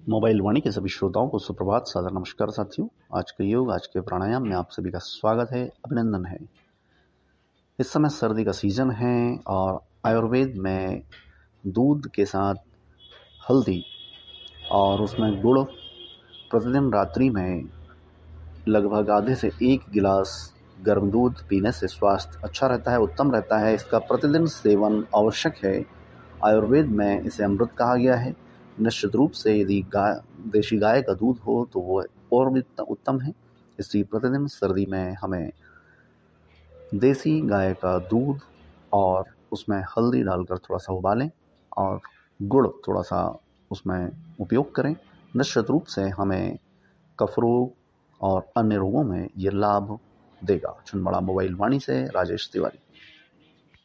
Mobile वाणी के सभी श्रोताओं को सुप्रभात, सादर नमस्कार साथियों। आज के योग, आज के प्राणायाम में आप सभी का स्वागत है, अभिनंदन है। इस समय सर्दी का सीजन है और आयुर्वेद में दूध के साथ हल्दी और उसमें गुड़ प्रतिदिन रात्रि में लगभग आधे से 1 गिलास गर्म दूध पीने से स्वास्थ्य अच्छा रहता है, उत्तम रहता है। इसका प्रतिदिन सेवन आवश्यक है। आयुर्वेद में इसे अमृत कहा गया है। निश्चित रूप से यदि देशी गाय का दूध हो तो वो और भी उत्तम है। इसलिए प्रतिदिन सर्दी में हमें देसी गाय का दूध और उसमें हल्दी डालकर थोड़ा सा उबालें और गुड़ थोड़ा सा उसमें उपयोग करें। निश्चित रूप से हमें कफ रोग और अन्य रोगों में ये लाभ देगा। छिंदवाड़ा मोबाइल वाणी से राजेश तिवारी।